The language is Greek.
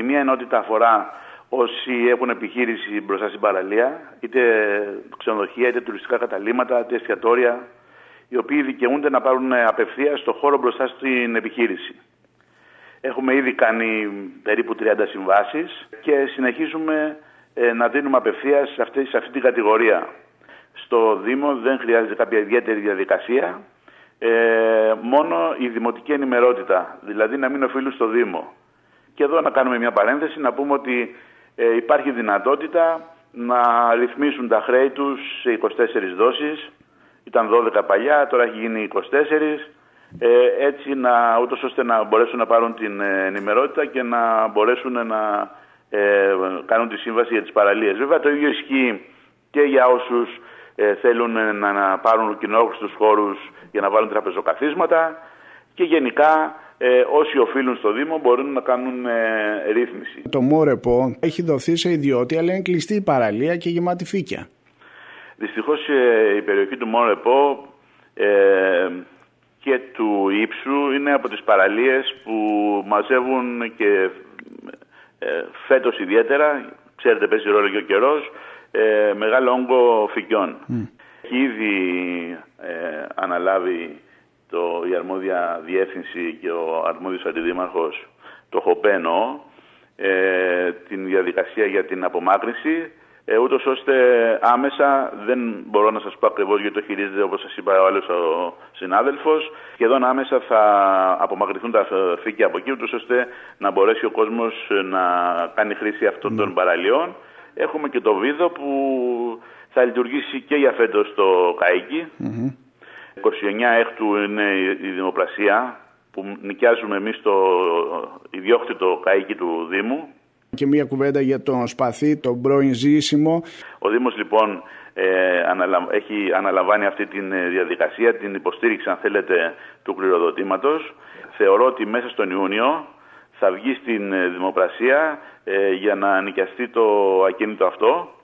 μία ενότητα αφορά όσοι έχουν επιχείρηση μπροστά στην παραλία, είτε ξενοδοχεία, είτε τουριστικά καταλύματα, είτε εστιατόρια, οι οποίοι δικαιούνται να πάρουν απευθείας στο χώρο μπροστά στην επιχείρηση. Έχουμε ήδη κάνει περίπου 30 συμβάσεις και συνεχίζουμε να δίνουμε απευθείας σε αυτή την κατηγορία. Στο Δήμο δεν χρειάζεται κάποια ιδιαίτερη διαδικασία, μόνο η δημοτική ενημερότητα, δηλαδή να μην οφείλουν στο Δήμο. Και εδώ να κάνουμε μια παρένθεση, να πούμε ότι υπάρχει δυνατότητα να ρυθμίσουν τα χρέη τους σε 24 δόσεις. Ήταν 12 παλιά, τώρα έχει γίνει 24. Έτσι ούτως ώστε να μπορέσουν να πάρουν την ενημερότητα και να μπορέσουν να κάνουν τη σύμβαση για τις παραλίες. Βέβαια το ίδιο ισχύει και για όσους θέλουν να πάρουν κοινόχρηστους χώρους για να βάλουν τραπεζοκαθίσματα και γενικά όσοι οφείλουν στο Δήμο μπορούν να κάνουν ρύθμιση. Το Μόρεπο έχει δοθεί σε ιδιώτη, αλλά είναι κλειστή η παραλία και γεμάτη φύκια. Δυστυχώς η περιοχή του Μόρεπο και του Ήψου είναι από τις παραλίες που μαζεύουν και φέτος ιδιαίτερα, ξέρετε παίζει ρόλο και ο καιρός, μεγάλο όγκο φυκιών. Έχει ήδη αναλάβει η αρμόδια διεύθυνση και ο αρμόδιος αντιδήμαρχος, το ΧΟΠΕΝΟ, την διαδικασία για την απομάκρυνση, ούτως ώστε άμεσα, δεν μπορώ να σας πω ακριβώς γιατί το χειρίζεται όπως σας είπα ο άλλος ο συνάδελφος, σχεδόν άμεσα θα απομακρυνθούν τα φύκια από εκεί, ούτως ώστε να μπορέσει ο κόσμος να κάνει χρήση αυτών των παραλιών. Έχουμε και το Βίδο που θα λειτουργήσει και για φέτος το Καΐκι. 29 Έκτου είναι η δημοπρασία που νοικιάζουμε εμείς το ιδιόκτητο Καΐκι του Δήμου. Και μία κουβέντα για τον Σπαθί, τον πρώην ζήσιμο. Ο Δήμος λοιπόν έχει αναλαμβάνει αυτή τη διαδικασία, την υποστήριξη αν θέλετε του κληροδοτήματος. Θεωρώ ότι μέσα στον Ιούνιο θα βγει στην δημοπρασία για να νοικιαστεί το ακίνητο αυτό.